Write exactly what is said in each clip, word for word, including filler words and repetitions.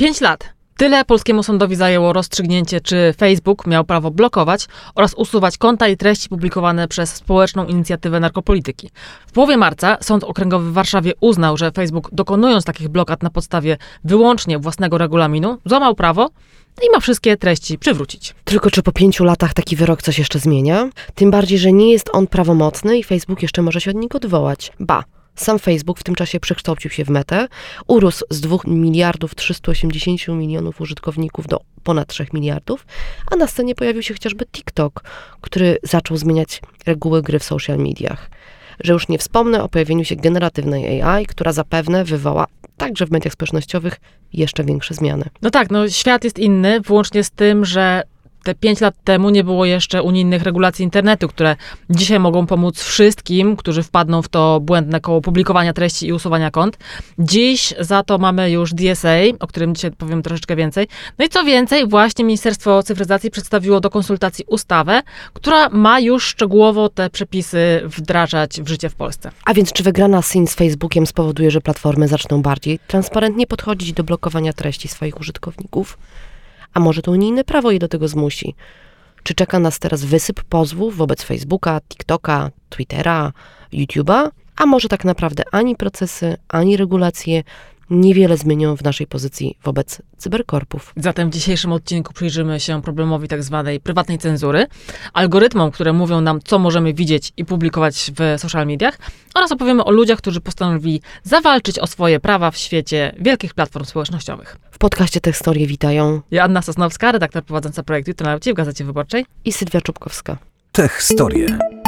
Pięć lat. Tyle polskiemu sądowi zajęło rozstrzygnięcie, czy Facebook miał prawo blokować oraz usuwać konta i treści publikowane przez Społeczną Inicjatywę Narkopolityki. W połowie marca Sąd Okręgowy w Warszawie uznał, że Facebook, dokonując takich blokad na podstawie wyłącznie własnego regulaminu, złamał prawo i ma wszystkie treści przywrócić. Tylko czy po pięciu latach taki wyrok coś jeszcze zmienia? Tym bardziej, że nie jest on prawomocny i Facebook jeszcze może się od niego odwołać. Ba! Sam Facebook w tym czasie przekształcił się w Metę, urósł z dwóch miliardów trzysta osiemdziesiąt milionów użytkowników do ponad trzech miliardów, a na scenie pojawił się chociażby TikTok, który zaczął zmieniać reguły gry w social mediach. Że już nie wspomnę o pojawieniu się generatywnej A I, która zapewne wywoła także w mediach społecznościowych jeszcze większe zmiany. No tak, no świat jest inny, włącznie z tym, że te pięć lat temu nie było jeszcze unijnych regulacji internetu, które dzisiaj mogą pomóc wszystkim, którzy wpadną w to błędne koło publikowania treści i usuwania kont. Dziś za to mamy już D S A, o którym dzisiaj powiem troszeczkę więcej. No i co więcej, właśnie Ministerstwo Cyfryzacji przedstawiło do konsultacji ustawę, która ma już szczegółowo te przepisy wdrażać w życie w Polsce. A więc czy wygrana S I N z Facebookiem spowoduje, że platformy zaczną bardziej transparentnie podchodzić do blokowania treści swoich użytkowników? A może to unijne prawo je do tego zmusi? Czy czeka nas teraz wysyp pozwów wobec Facebooka, TikToka, Twittera, YouTube'a? A może tak naprawdę ani procesy, ani regulacje niewiele zmienią w naszej pozycji wobec cyberkorpów. Zatem w dzisiejszym odcinku przyjrzymy się problemowi tak zwanej prywatnej cenzury, algorytmom, które mówią nam, co możemy widzieć i publikować w social mediach, oraz opowiemy o ludziach, którzy postanowili zawalczyć o swoje prawa w świecie wielkich platform społecznościowych. W podcaście Tech Story witają Joanna Sosnowska, redaktor prowadząca projekt Jutro na Laucie w Gazecie Wyborczej, i Sylwia Czubkowska. Tech Story.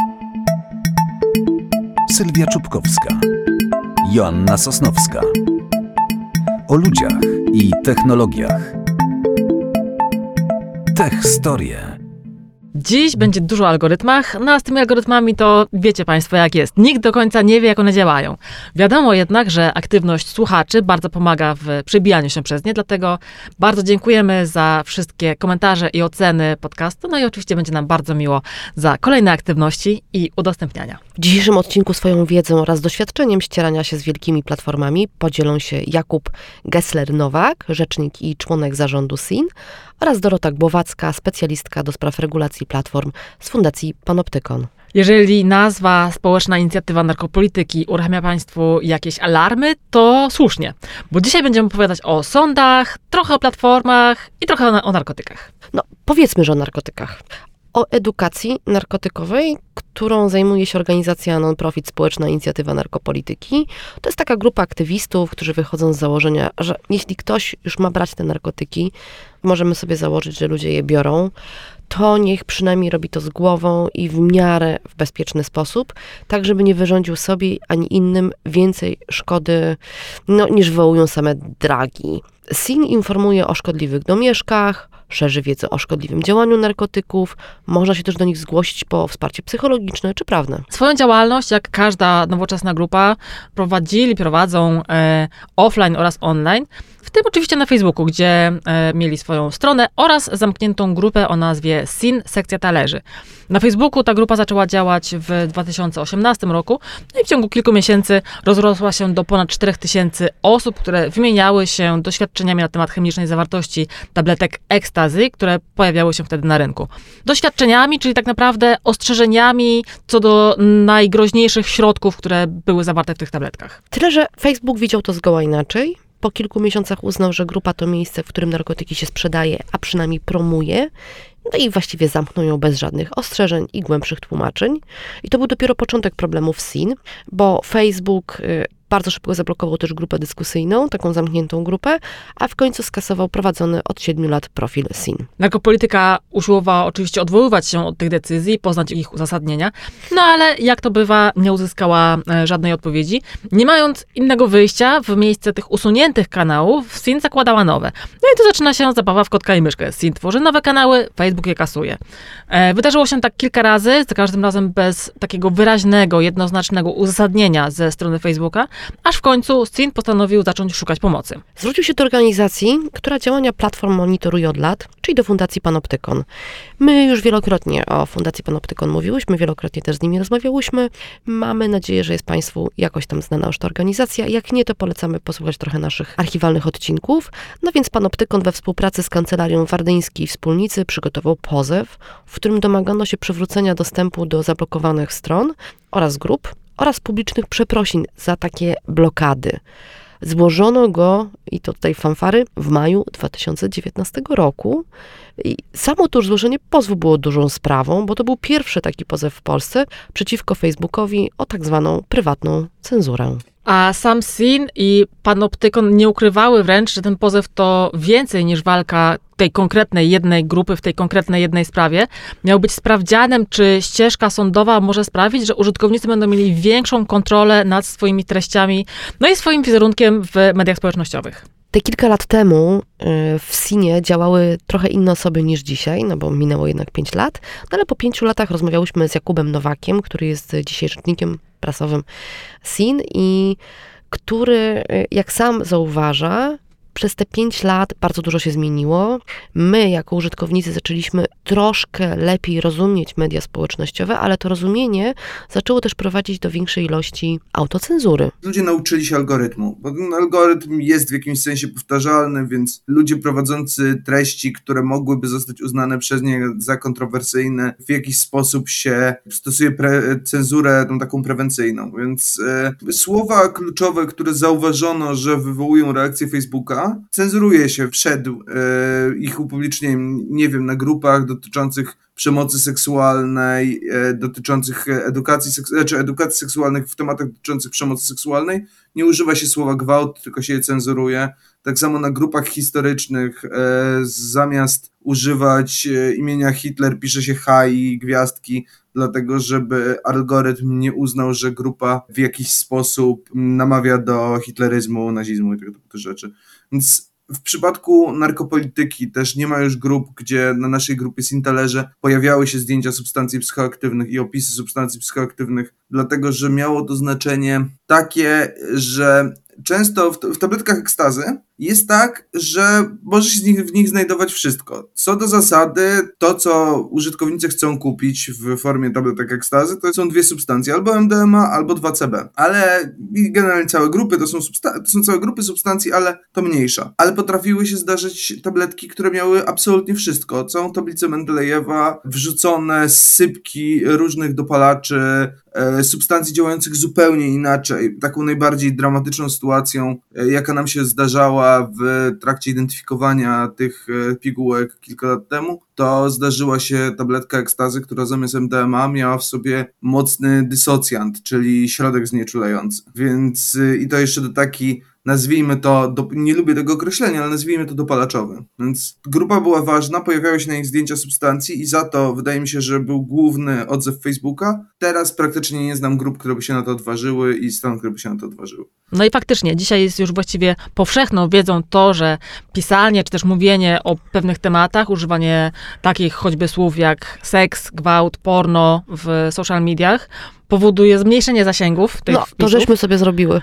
Sylwia Czubkowska. Joanna Sosnowska. O ludziach i technologiach. Tech Story. Dziś będzie dużo o algorytmach, no a z tymi algorytmami to wiecie Państwo jak jest. Nikt do końca nie wie, jak one działają. Wiadomo jednak, że aktywność słuchaczy bardzo pomaga w przebijaniu się przez nie, dlatego bardzo dziękujemy za wszystkie komentarze i oceny podcastu, no i oczywiście będzie nam bardzo miło za kolejne aktywności i udostępniania. W dzisiejszym odcinku swoją wiedzą oraz doświadczeniem ścierania się z wielkimi platformami podzielą się Jakub Gessler-Nowak, rzecznik i członek zarządu S I N, oraz Dorota Głowacka, specjalistka do spraw regulacji platform z Fundacji Panoptykon. Jeżeli nazwa Społeczna Inicjatywa Narkopolityki uruchamia Państwu jakieś alarmy, to słusznie, bo dzisiaj będziemy opowiadać o sądach, trochę o platformach i trochę o, o narkotykach. No, powiedzmy, że o narkotykach. O edukacji narkotykowej, którą zajmuje się organizacja non-profit Społeczna Inicjatywa Narkopolityki. To jest taka grupa aktywistów, którzy wychodzą z założenia, że jeśli ktoś już ma brać te narkotyki, możemy sobie założyć, że ludzie je biorą, to niech przynajmniej robi to z głową i w miarę w bezpieczny sposób, tak żeby nie wyrządził sobie ani innym więcej szkody, no, niż wywołują same dragi. S I N informuje o szkodliwych domieszkach, szerzy wiedzę o szkodliwym działaniu narkotyków, można się też do nich zgłosić po wsparcie psychologiczne czy prawne. Swoją działalność, jak każda nowoczesna grupa, prowadzili, prowadzą e, offline oraz online, w tym oczywiście na Facebooku, gdzie e, mieli swoją stronę oraz zamkniętą grupę o nazwie S I N Sekcja Talerzy. Na Facebooku ta grupa zaczęła działać w dwa tysiące osiemnastym roku, no i w ciągu kilku miesięcy rozrosła się do ponad czterech tysięcy osób, które wymieniały się doświadczeniami na temat chemicznej zawartości tabletek ekstazy, które pojawiały się wtedy na rynku. Doświadczeniami, czyli tak naprawdę ostrzeżeniami co do najgroźniejszych środków, które były zawarte w tych tabletkach. Tyle, że Facebook widział to zgoła inaczej. Po kilku miesiącach uznał, że grupa to miejsce, w którym narkotyki się sprzedaje, a przynajmniej promuje. No i właściwie zamknął ją bez żadnych ostrzeżeń i głębszych tłumaczeń. I to był dopiero początek problemów S I N, bo Facebook y, bardzo szybko zablokował też grupę dyskusyjną, taką zamkniętą grupę, a w końcu skasował prowadzony od siedmiu lat profil S I N. Narkopolityka usiłowała oczywiście odwoływać się od tych decyzji, poznać ich uzasadnienia, no ale jak to bywa, nie uzyskała e, żadnej odpowiedzi. Nie mając innego wyjścia, w miejsce tych usuniętych kanałów S I N zakładała nowe. No i tu zaczyna się zabawa w kotka i myszkę. S I N tworzy nowe kanały, Facebook je kasuje. E, wydarzyło się tak kilka razy, za każdym razem bez takiego wyraźnego, jednoznacznego uzasadnienia ze strony Facebooka, aż w końcu Sin postanowił zacząć szukać pomocy. Zwrócił się do organizacji, która działania platform monitoruje od lat, czyli do Fundacji Panoptykon. My już wielokrotnie o Fundacji Panoptykon mówiłyśmy, wielokrotnie też z nimi rozmawiałyśmy. Mamy nadzieję, że jest Państwu jakoś tam znana już ta organizacja. Jak nie, to polecamy posłuchać trochę naszych archiwalnych odcinków. No więc Panoptykon we współpracy z Kancelarią Wardyńskiej Wspólnicy przygotował pozew, w którym domagano się przywrócenia dostępu do zablokowanych stron oraz grup oraz publicznych przeprosin za takie blokady. Złożono go, i to tutaj fanfary, w maju dwa tysiące dziewiętnastego roku. I samo to już złożenie pozwu było dużą sprawą, bo to był pierwszy taki pozew w Polsce przeciwko Facebookowi o tak zwaną prywatną cenzurę. A sam Sin i Panoptykon nie ukrywały wręcz, że ten pozew to więcej niż walka tej konkretnej jednej grupy w tej konkretnej jednej sprawie. Miał być sprawdzianem, czy ścieżka sądowa może sprawić, że użytkownicy będą mieli większą kontrolę nad swoimi treściami, no i swoim wizerunkiem w mediach społecznościowych. Te kilka lat temu w Sinie działały trochę inne osoby niż dzisiaj, no bo minęło jednak pięć lat, no ale po pięciu latach rozmawiałyśmy z Jakubem Nowakiem, który jest dzisiaj rzecznikiem prasowym Sin i który, jak sam zauważa, przez te pięć lat bardzo dużo się zmieniło. My, jako użytkownicy, zaczęliśmy troszkę lepiej rozumieć media społecznościowe, ale to rozumienie zaczęło też prowadzić do większej ilości autocenzury. Ludzie nauczyli się algorytmu, bo ten algorytm jest w jakimś sensie powtarzalny, więc ludzie prowadzący treści, które mogłyby zostać uznane przez nie za kontrowersyjne, w jakiś sposób się stosuje pre- cenzurę tą taką prewencyjną. Więc e, słowa kluczowe, które zauważono, że wywołują reakcję Facebooka, cenzuruje się przed e, ich upublicznieniem, nie wiem, na grupach dotyczących przemocy seksualnej, e, dotyczących edukacji, seks- czy edukacji seksualnej w tematach dotyczących przemocy seksualnej. Nie używa się słowa gwałt, tylko się je cenzuruje. Tak samo na grupach historycznych e, zamiast używać e, imienia Hitler pisze się H i gwiazdki, dlatego żeby algorytm nie uznał, że grupa w jakiś sposób namawia do hitleryzmu, nazizmu i tego typu rzeczy. Więc w przypadku narkopolityki też nie ma już grup, gdzie na naszej grupie Sintalerze pojawiały się zdjęcia substancji psychoaktywnych i opisy substancji psychoaktywnych, dlatego że miało to znaczenie takie, że często w, w tabletkach ekstazy jest tak, że może się z nich, w nich znajdować wszystko. Co do zasady, to co użytkownicy chcą kupić w formie tabletek ekstazy, to są dwie substancje, albo M D M A, albo dwa C B. Ale generalnie całe grupy, to są, substa- to są całe grupy substancji, ale to mniejsza. Ale potrafiły się zdarzyć tabletki, które miały absolutnie wszystko. Całą tablicę Mendelejewa, wrzucone sypki różnych dopalaczy, e, substancji działających zupełnie inaczej. Taką najbardziej dramatyczną sytuacją, e, jaka nam się zdarzała w trakcie identyfikowania tych pigułek kilka lat temu, to zdarzyła się tabletka ekstazy, która zamiast M D M A miała w sobie mocny dysocjant, czyli środek znieczulający. Więc i to jeszcze do taki, nazwijmy to, do, nie lubię tego określenia, ale nazwijmy to dopalaczowy. Więc grupa była ważna, pojawiały się na nich zdjęcia substancji i za to wydaje mi się, że był główny odzew Facebooka. Teraz praktycznie nie znam grup, które by się na to odważyły i stron, które by się na to odważyły. No i faktycznie, dzisiaj jest już właściwie powszechną wiedzą to, że pisanie czy też mówienie o pewnych tematach, używanie takich choćby słów jak seks, gwałt, porno w social mediach powoduje zmniejszenie zasięgów tych No, wpisów. to żeśmy sobie zrobiły.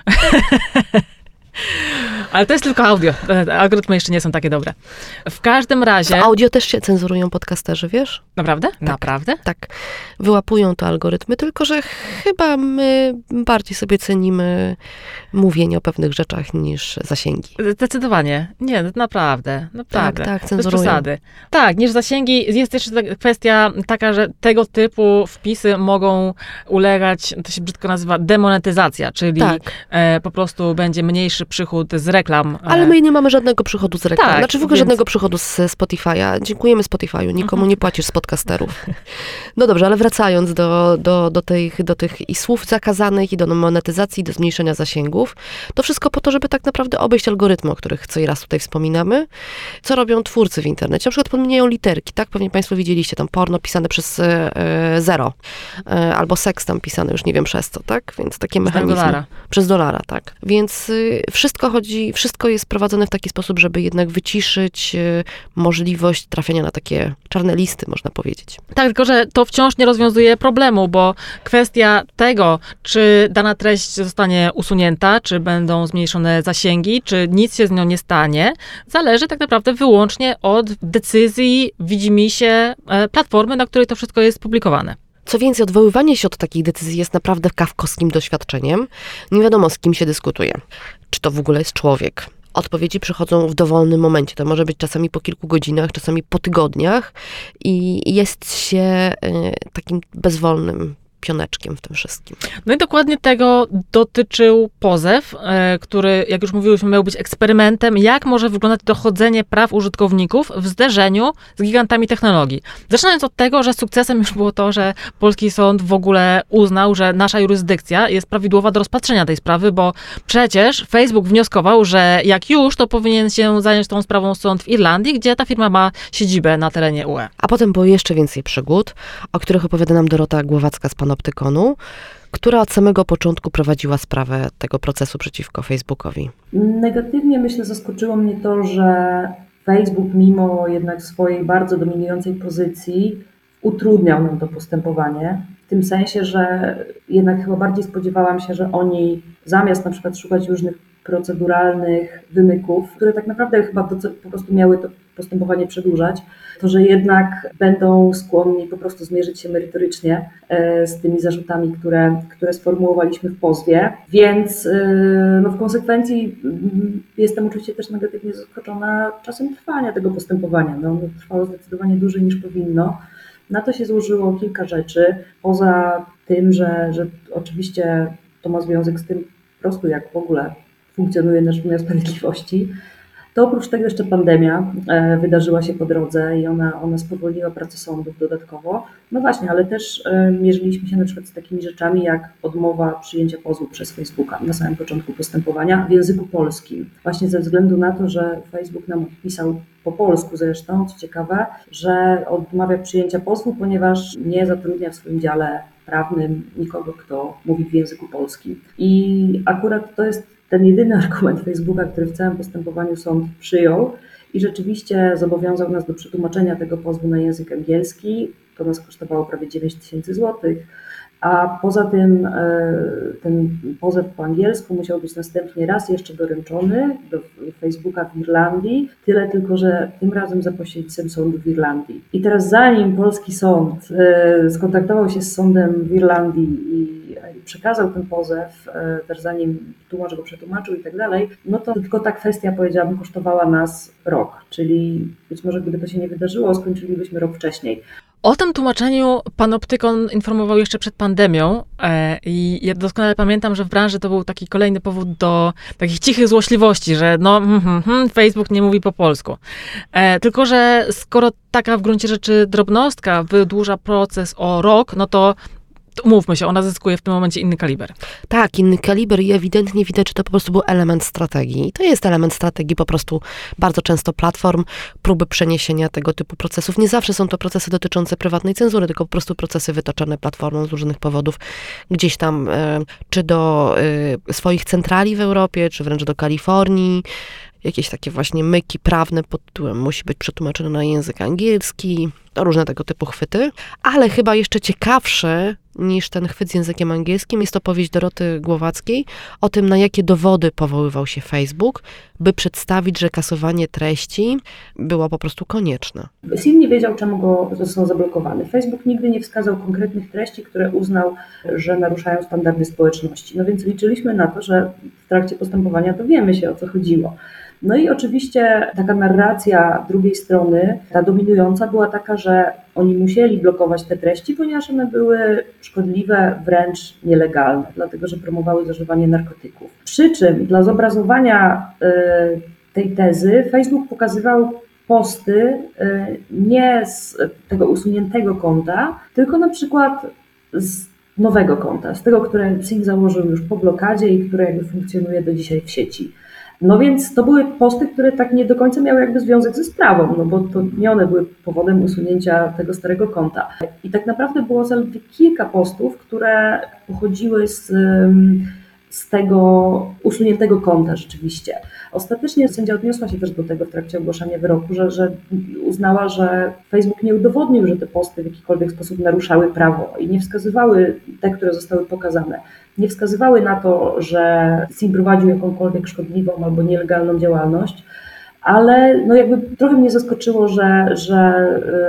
Ale to jest tylko audio. Algorytmy jeszcze nie są takie dobre. W każdym razie... W audio też się cenzurują podcasterzy, wiesz? Naprawdę? Tak, Naprawdę? Tak. Wyłapują to algorytmy, tylko że chyba my bardziej sobie cenimy mówienie o pewnych rzeczach niż zasięgi. Zdecydowanie. Nie, naprawdę. naprawdę. Tak, tak, Bez cenzurują. przesady. Tak, niż zasięgi. Jest jeszcze ta kwestia taka, że tego typu wpisy mogą ulegać, to się brzydko nazywa demonetyzacja, czyli Tak. e, po prostu będzie mniejszy przychód z reklam. Ale my nie mamy żadnego przychodu z reklam. Tak, znaczy w ogóle więc- żadnego przychodu z Spotify'a. Dziękujemy Spotify'u. Nikomu Mhm. nie płacisz z podcastów. podcasterów. No dobrze, ale wracając do, do, do, tych, do tych i słów zakazanych, i do monetyzacji, do zmniejszenia zasięgów, to wszystko po to, żeby tak naprawdę obejść algorytmy, o których co i raz tutaj wspominamy. Co robią twórcy w internecie? Na przykład podmieniają literki, tak? Pewnie Państwo widzieliście tam porno pisane przez e, zero, e, albo seks tam pisany, już nie wiem przez co, tak? Więc takie mechanizmy. Przez dolara. Przez dolara, tak. Więc y, wszystko chodzi, wszystko jest prowadzone w taki sposób, żeby jednak wyciszyć y, możliwość trafienia na takie czarne listy, można powiedzieć. Tak, tylko że to wciąż nie rozwiązuje problemu, bo kwestia tego, czy dana treść zostanie usunięta, czy będą zmniejszone zasięgi, czy nic się z nią nie stanie, zależy tak naprawdę wyłącznie od decyzji, widzimisię platformy, na której to wszystko jest publikowane. Co więcej, odwoływanie się od takich decyzji jest naprawdę kafkowskim doświadczeniem. Nie wiadomo, z kim się dyskutuje. Czy to w ogóle jest człowiek? Odpowiedzi przychodzą w dowolnym momencie. To może być czasami po kilku godzinach, czasami po tygodniach i jest się y, takim bezwolnym pioneczkiem w tym wszystkim. No i dokładnie tego dotyczył pozew, e, który, jak już mówiłyśmy, miał być eksperymentem, jak może wyglądać dochodzenie praw użytkowników w zderzeniu z gigantami technologii. Zaczynając od tego, że sukcesem już było to, że polski sąd w ogóle uznał, że nasza jurysdykcja jest prawidłowa do rozpatrzenia tej sprawy, bo przecież Facebook wnioskował, że jak już, to powinien się zająć tą sprawą sąd w Irlandii, gdzie ta firma ma siedzibę na terenie U E. A potem było jeszcze więcej przygód, o których opowiada nam Dorota Głowacka z Panoptykonu, która od samego początku prowadziła sprawę tego procesu przeciwko Facebookowi. Negatywnie, myślę, zaskoczyło mnie to, że Facebook mimo jednak swojej bardzo dominującej pozycji utrudniał nam to postępowanie. W tym sensie, że jednak chyba bardziej spodziewałam się, że oni zamiast na przykład szukać różnych proceduralnych wymyków, które tak naprawdę chyba to, po prostu miały to postępowanie przedłużać, to że jednak będą skłonni po prostu zmierzyć się merytorycznie z tymi zarzutami, które, które sformułowaliśmy w pozwie. Więc no, w konsekwencji jestem oczywiście też negatywnie zaskoczona czasem trwania tego postępowania. No, ono trwało zdecydowanie dłużej niż powinno. Na to się złożyło kilka rzeczy. Poza tym, że, że oczywiście to ma związek z tym po prostu, jak w ogóle funkcjonuje nasz wymiar sprawiedliwości, to oprócz tego jeszcze pandemia e, wydarzyła się po drodze i ona, ona spowolniła pracę sądów dodatkowo. No właśnie, ale też e, mierzyliśmy się na przykład z takimi rzeczami jak odmowa przyjęcia pozwu przez Facebooka na samym początku postępowania w języku polskim. Właśnie ze względu na to, że Facebook nam odpisał po polsku zresztą, co ciekawe, że odmawia przyjęcia pozwu, ponieważ nie zatrudnia w swoim dziale prawnym nikogo, kto mówi w języku polskim. I akurat to jest ten jedyny argument Facebooka, który w całym postępowaniu sąd przyjął i rzeczywiście zobowiązał nas do przetłumaczenia tego pozwu na język angielski. To nas kosztowało prawie dziewięć tysięcy złotych. A poza tym ten pozew po angielsku musiał być następnie raz jeszcze doręczony do Facebooka w Irlandii, tyle tylko, że tym razem za pośrednictwem sądu w Irlandii. I teraz zanim polski sąd skontaktował się z sądem w Irlandii i przekazał ten pozew, też zanim tłumacz go przetłumaczył i tak dalej, no to tylko ta kwestia, powiedziałabym, kosztowała nas rok, czyli być może gdyby to się nie wydarzyło, skończylibyśmy rok wcześniej. O tym tłumaczeniu Panoptykon informował jeszcze przed pandemią e, i ja doskonale pamiętam, że w branży to był taki kolejny powód do takich cichych złośliwości, że no mm, mm, Facebook nie mówi po polsku. E, tylko, że skoro taka w gruncie rzeczy drobnostka wydłuża proces o rok, no to umówmy się, ona zyskuje w tym momencie inny kaliber. Tak, inny kaliber i ewidentnie widać, że to po prostu był element strategii. I to jest element strategii po prostu bardzo często platform, próby przeniesienia tego typu procesów. Nie zawsze są to procesy dotyczące prywatnej cenzury, tylko po prostu procesy wytoczone platformą z różnych powodów gdzieś tam, czy do swoich centrali w Europie, czy wręcz do Kalifornii. Jakieś takie właśnie myki prawne pod tytułem musi być przetłumaczone na język angielski, różne tego typu chwyty. Ale chyba jeszcze ciekawsze niż ten chwyt z językiem angielskim jest opowieść Doroty Głowackiej o tym, na jakie dowody powoływał się Facebook, by przedstawić, że kasowanie treści było po prostu konieczne. S I M nie wiedział, czemu go został zablokowany. Facebook nigdy nie wskazał konkretnych treści, które uznał, że naruszają standardy społeczności. No więc liczyliśmy na to, że w trakcie postępowania dowiemy się, o co chodziło. No i oczywiście taka narracja drugiej strony, ta dominująca, była taka, że oni musieli blokować te treści, ponieważ one były szkodliwe, wręcz nielegalne, dlatego że promowały zażywanie narkotyków. Przy czym dla zobrazowania tej tezy Facebook pokazywał posty nie z tego usuniętego konta, tylko na przykład z nowego konta, z tego, które Sin założył już po blokadzie i które jakby funkcjonuje do dzisiaj w sieci. No więc to były posty, które tak nie do końca miały jakby związek ze sprawą, no bo to nie one były powodem usunięcia tego starego konta. I tak naprawdę było zaledwie kilka postów, które pochodziły z, z tego usuniętego konta rzeczywiście. Ostatecznie sędzia odniosła się też do tego w trakcie ogłaszania wyroku, że, że uznała, że Facebook nie udowodnił, że te posty w jakikolwiek sposób naruszały prawo i nie wskazywały, te, które zostały pokazane, nie wskazywały na to, że Sin prowadził jakąkolwiek szkodliwą albo nielegalną działalność, ale no jakby trochę mnie zaskoczyło, że, że,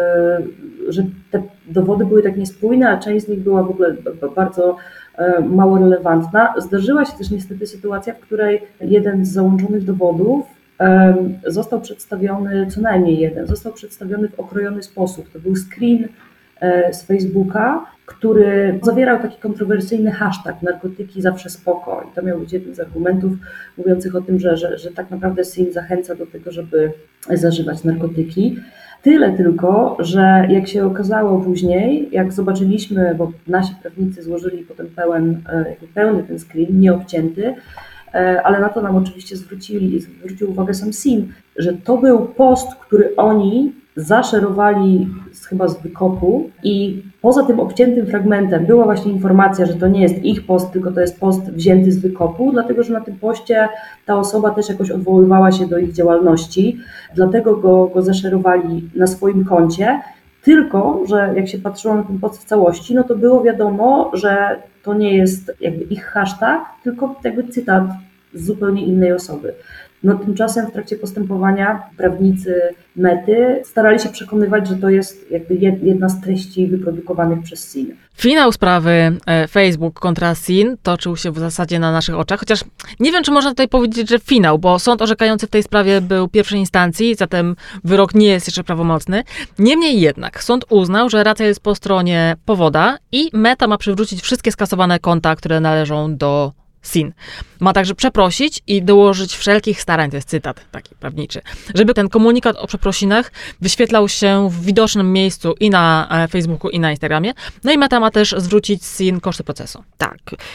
yy, że te dowody były tak niespójne, a część z nich była w ogóle bardzo mało relevantna. Zdarzyła się też niestety sytuacja, w której jeden z załączonych dowodów został przedstawiony, co najmniej jeden, został przedstawiony w okrojony sposób. To był screen z Facebooka, który zawierał taki kontrowersyjny hashtag narkotyki zawsze spoko. I to miał być jeden z argumentów mówiących o tym, że, że, że tak naprawdę Sin zachęca do tego, żeby zażywać narkotyki. Tyle tylko, że jak się okazało później, jak zobaczyliśmy, bo nasi prawnicy złożyli potem pełen, pełny ten screen, nieobcięty, ale na to nam oczywiście zwrócili, zwrócił uwagę sam Sin, że to był post, który oni zaszerowali z, chyba z wykopu i poza tym obciętym fragmentem była właśnie informacja, że to nie jest ich post, tylko to jest post wzięty z wykopu, dlatego że na tym poście ta osoba też jakoś odwoływała się do ich działalności, dlatego go, go zaszerowali na swoim koncie, tylko że jak się patrzyło na ten post w całości, no to było wiadomo, że to nie jest jakby ich hashtag, tylko jakby cytat z zupełnie innej osoby. No tymczasem w trakcie postępowania prawnicy Mety starali się przekonywać, że to jest jakby jedna z treści wyprodukowanych przez Sin. Finał sprawy Facebook kontra Sin toczył się w zasadzie na naszych oczach, chociaż nie wiem, czy można tutaj powiedzieć, że finał, bo sąd orzekający w tej sprawie był pierwszej instancji, zatem wyrok nie jest jeszcze prawomocny. Niemniej jednak sąd uznał, że racja jest po stronie powoda i Meta ma przywrócić wszystkie skasowane konta, które należą do Sin. Ma także przeprosić i dołożyć wszelkich starań, to jest cytat taki prawniczy, żeby ten komunikat o przeprosinach wyświetlał się w widocznym miejscu i na Facebooku, i na Instagramie. No i Meta ma też zwrócić Sin koszty procesu. Tak.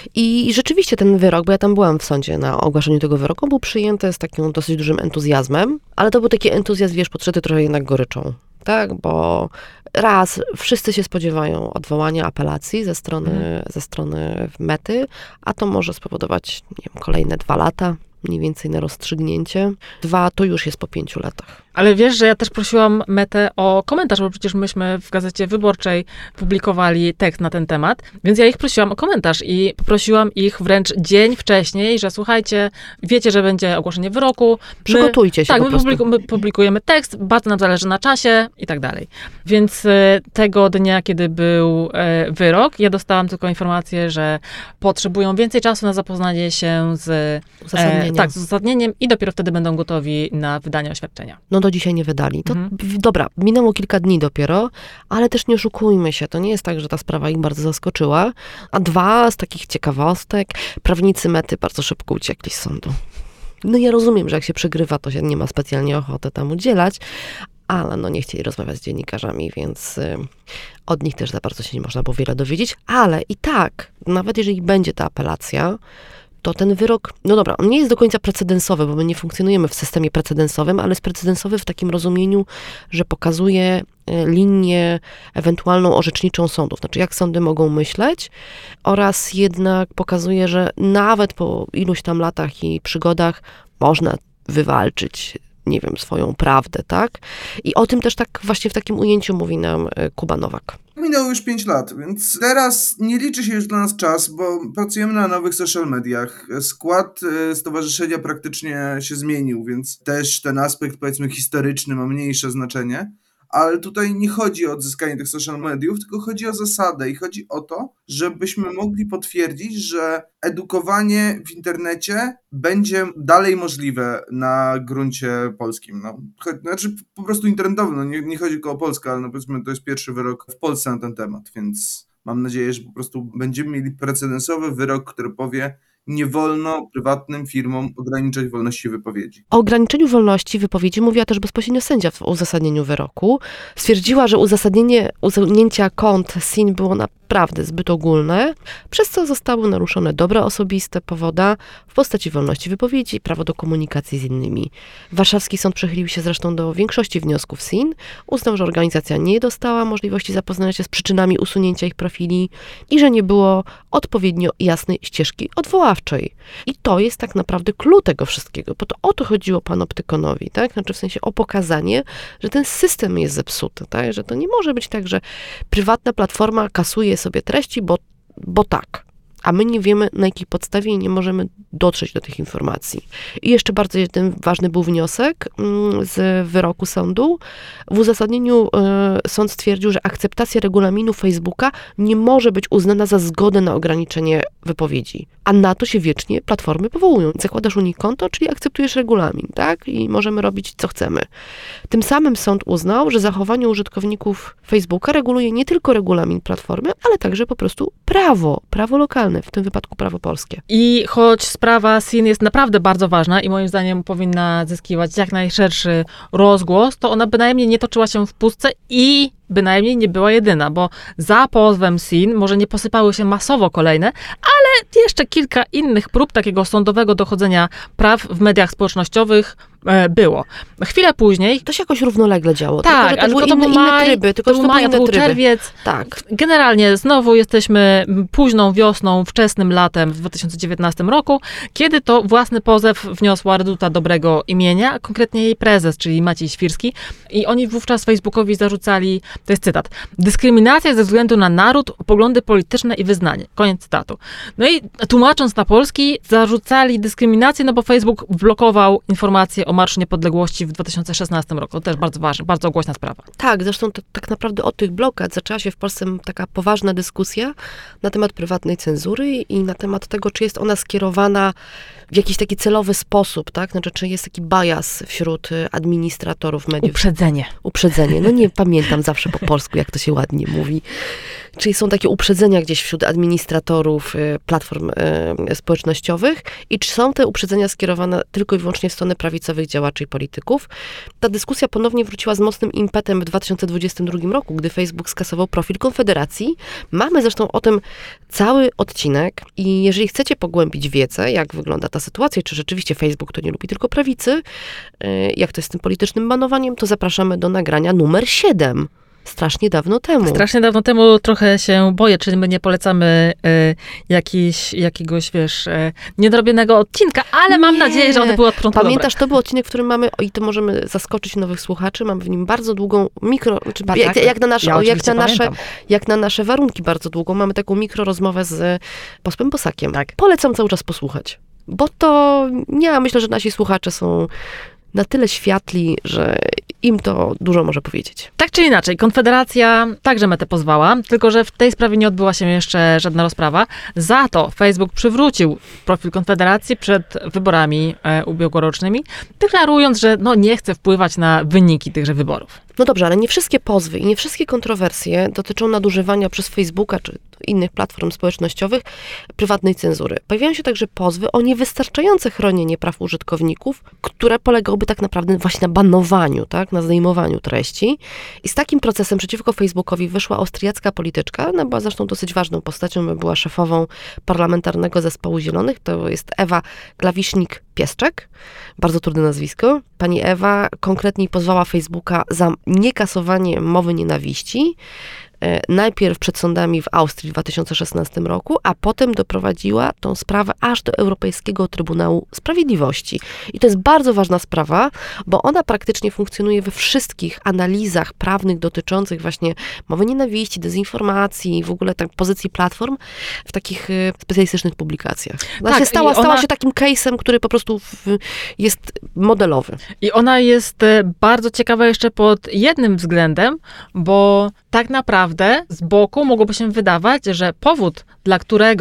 I rzeczywiście ten wyrok, bo ja tam byłam w sądzie na ogłaszaniu tego wyroku, był przyjęty z takim dosyć dużym entuzjazmem, ale to był taki entuzjazm, wiesz, podszyty trochę jednak goryczą. Tak, bo raz, wszyscy się spodziewają odwołania apelacji ze strony, mhm. ze strony Mety, a to może spowodować, nie wiem, kolejne dwa lata, mniej więcej na rozstrzygnięcie. Dwa, to już jest po pięciu latach. Ale wiesz, że ja też prosiłam Metę o komentarz, bo przecież myśmy w Gazecie Wyborczej publikowali tekst na ten temat, więc ja ich prosiłam o komentarz i poprosiłam ich wręcz dzień wcześniej, że słuchajcie, wiecie, że będzie ogłoszenie wyroku. Przygotujcie się tak, po my, prostu. publiku, my publikujemy tekst, bardzo nam zależy na czasie i tak dalej. Więc tego dnia, kiedy był wyrok, ja dostałam tylko informację, że potrzebują więcej czasu na zapoznanie się z uzasadnieniem, tak, z uzasadnieniem i dopiero wtedy będą gotowi na wydanie oświadczenia. No do dzisiaj nie wydali. To mhm. dobra, minęło kilka dni dopiero, ale też nie oszukujmy się, to nie jest tak, że ta sprawa ich bardzo zaskoczyła. A dwa z takich ciekawostek, prawnicy Mety bardzo szybko uciekli z sądu. No ja rozumiem, że jak się przegrywa, to się nie ma specjalnie ochoty tam udzielać, ale no nie chcieli rozmawiać z dziennikarzami, więc y, od nich też za bardzo się nie można było wiele dowiedzieć, ale i tak, nawet jeżeli będzie ta apelacja, to ten wyrok, no dobra, on nie jest do końca precedensowy, bo my nie funkcjonujemy w systemie precedensowym, ale jest precedensowy w takim rozumieniu, że pokazuje linię ewentualną orzeczniczą sądów, znaczy jak sądy mogą myśleć oraz jednak pokazuje, że nawet po iluś tam latach i przygodach można wywalczyć, nie wiem, swoją prawdę, tak? I o tym też tak właśnie w takim ujęciu mówi nam Kuba Nowak. Minęło już pięć lat, więc teraz nie liczy się już dla nas czas, bo pracujemy na nowych social mediach. Skład stowarzyszenia praktycznie się zmienił, więc też ten aspekt, powiedzmy, historyczny ma mniejsze znaczenie. Ale tutaj nie chodzi o odzyskanie tych social mediów, tylko chodzi o zasadę i chodzi o to, żebyśmy mogli potwierdzić, że edukowanie w internecie będzie dalej możliwe na gruncie polskim. No, znaczy po prostu internetowym, no nie, nie chodzi tylko o Polskę, ale no powiedzmy to jest pierwszy wyrok w Polsce na ten temat, więc mam nadzieję, że po prostu będziemy mieli precedensowy wyrok, który powie, nie wolno prywatnym firmom ograniczać wolności wypowiedzi. O ograniczeniu wolności wypowiedzi mówiła też bezpośrednio sędzia w uzasadnieniu wyroku. Stwierdziła, że uzasadnienie usunięcia kont S I N było naprawdę zbyt ogólne, przez co zostały naruszone dobra osobiste powoda w postaci wolności wypowiedzi i prawo do komunikacji z innymi. Warszawski Sąd przychylił się zresztą do większości wniosków S I N, uznał, że organizacja nie dostała możliwości zapoznania się z przyczynami usunięcia ich profili i że nie było odpowiednio jasnej ścieżki odwoławczej. I to jest tak naprawdę clue tego wszystkiego, bo to o to chodziło panoptykonowi, tak? Znaczy w sensie o pokazanie, że ten system jest zepsuty, tak? Że to nie może być tak, że prywatna platforma kasuje sobie treści, bo, bo tak. A my nie wiemy, na jakiej podstawie i nie możemy dotrzeć do tych informacji. I jeszcze bardzo jeden ważny był wniosek z wyroku sądu. W uzasadnieniu sąd stwierdził, że akceptacja regulaminu Facebooka nie może być uznana za zgodę na ograniczenie wypowiedzi. A na to się wiecznie platformy powołują. Zakładasz u nich konto, czyli akceptujesz regulamin, tak? I możemy robić, co chcemy. Tym samym sąd uznał, że zachowanie użytkowników Facebooka reguluje nie tylko regulamin platformy, ale także po prostu prawo, prawo lokalne, w tym wypadku prawo polskie. I choć sprawa S I N jest naprawdę bardzo ważna i moim zdaniem powinna zyskiwać jak najszerszy rozgłos, to ona bynajmniej nie toczyła się w pustce i bynajmniej nie była jedyna, bo za pozwem S I N może nie posypały się masowo kolejne, ale jeszcze kilka innych prób takiego sądowego dochodzenia praw w mediach społecznościowych e, było. Chwilę później... To się jakoś równolegle działo, Tak, tylko, że to ale były to inne, był inne maj, tryby, tylko to że był to były maj, to inne był tryby. czerwiec. Tak. Generalnie znowu jesteśmy późną wiosną, wczesnym latem w dwa tysiące dziewiętnastym roku, kiedy to własny pozew wniosła Reduta Dobrego Imienia, a konkretnie jej prezes, czyli Maciej Świrski. I oni wówczas Facebookowi zarzucali, to jest cytat, dyskryminacja ze względu na naród, poglądy polityczne i wyznanie. Koniec cytatu. No i tłumacząc na polski, zarzucali dyskryminację, no bo Facebook blokował informacje o Marszu Niepodległości w dwa tysiące szesnastym roku. To też bardzo ważna, bardzo głośna sprawa. Tak, zresztą to, tak naprawdę od tych blokad zaczęła się w Polsce taka poważna dyskusja na temat prywatnej cenzury i na temat tego, czy jest ona skierowana w jakiś taki celowy sposób, tak? Znaczy, czy jest taki bias wśród administratorów mediów. Uprzedzenie. Uprzedzenie. No nie pamiętam zawsze po polsku, jak to się ładnie mówi. Czyli są takie uprzedzenia gdzieś wśród administratorów platform społecznościowych i czy są te uprzedzenia skierowane tylko i wyłącznie w stronę prawicowych działaczy i polityków. Ta dyskusja ponownie wróciła z mocnym impetem w dwa tysiące dwudziestym drugim roku, gdy Facebook skasował profil Konfederacji. Mamy zresztą o tym cały odcinek i jeżeli chcecie pogłębić wiedzę, jak wygląda ta sytuacja, czy rzeczywiście Facebook to nie lubi tylko prawicy, jak to jest z tym politycznym banowaniem, to zapraszamy do nagrania numer siedem. Strasznie dawno temu. Strasznie dawno temu trochę się boję, czyli my nie polecamy y, jakiś, jakiegoś, wiesz, y, niedorobionego odcinka, ale mam nie. nadzieję, że one były od początku Pamiętasz, dobre. to był odcinek, w którym mamy, o, i to możemy zaskoczyć nowych słuchaczy, mamy w nim bardzo długą mikro, czy, Tak, jak, tak. jak, na nasze, Ja o, jak, na nasze, pamiętam. jak na nasze warunki bardzo długą, mamy taką mikro rozmowę z posłem Bosakiem. Tak. Polecam cały czas posłuchać, bo to, ja myślę, że nasi słuchacze są na tyle światli, że im to dużo może powiedzieć. Tak czy inaczej, Konfederacja także Metę pozwała, tylko że w tej sprawie nie odbyła się jeszcze żadna rozprawa. Za to Facebook przywrócił profil Konfederacji przed wyborami e, ubiegłorocznymi, deklarując, że no, nie chce wpływać na wyniki tychże wyborów. No dobrze, ale nie wszystkie pozwy i nie wszystkie kontrowersje dotyczą nadużywania przez Facebooka czy innych platform społecznościowych prywatnej cenzury. Pojawiają się także pozwy o niewystarczające chronienie praw użytkowników, które polegałyby tak naprawdę właśnie na banowaniu, tak, na zdejmowaniu treści. I z takim procesem przeciwko Facebookowi wyszła austriacka polityczka, ona była zresztą dosyć ważną postacią, bo była szefową parlamentarnego zespołu Zielonych, to jest Ewa Klawisznik-Pieszczek, bardzo trudne nazwisko. Pani Ewa konkretnie pozwała Facebooka za niekasowanie mowy nienawiści, najpierw przed sądami w Austrii w dwa tysiące szesnastym roku, a potem doprowadziła tą sprawę aż do Europejskiego Trybunału Sprawiedliwości. I to jest bardzo ważna sprawa, bo ona praktycznie funkcjonuje we wszystkich analizach prawnych dotyczących właśnie mowy nienawiści, dezinformacji, w ogóle tak pozycji platform w takich specjalistycznych publikacjach. Ona Tak, się stała, i ona... stała się takim case'em, który po prostu w, jest modelowy. I ona jest bardzo ciekawa jeszcze pod jednym względem, bo tak naprawdę z boku mogłoby się wydawać, że powód, dla którego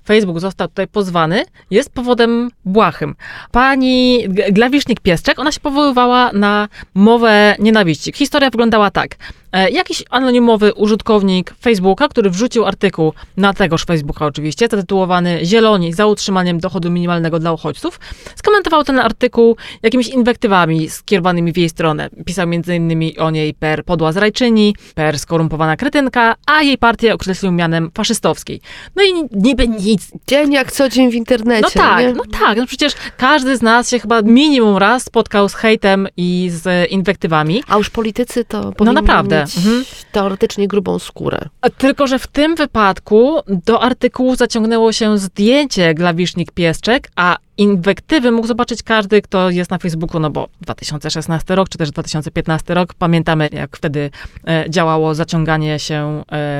Facebook został tutaj pozwany, jest powodem błahym. Pani Glawisznik-Pieszczek, ona się powoływała na mowę nienawiści. Historia wyglądała tak. Jakiś anonimowy użytkownik Facebooka, który wrzucił artykuł na tegoż Facebooka oczywiście, zatytułowany Zieloni za utrzymaniem dochodu minimalnego dla uchodźców, skomentował ten artykuł jakimiś inwektywami skierowanymi w jej stronę. Pisał między innymi o niej per podła zrajczyni, per skorumpowana kretynka, a jej partię określił mianem faszystowskiej. No i niby nic. Dzień jak co dzień w internecie. No tak, nie? no tak. No przecież każdy z nas się chyba minimum raz spotkał z hejtem i z inwektywami. A już politycy to powinni No naprawdę. mieć Mhm. teoretycznie grubą skórę. Tylko że w tym wypadku do artykułu zaciągnęło się zdjęcie Glawisznik-Pieszczek, a inwektywy mógł zobaczyć każdy, kto jest na Facebooku, no bo dwa tysiące szesnasty rok, czy też dwa tysiące piętnasty rok, pamiętamy, jak wtedy e, działało zaciąganie się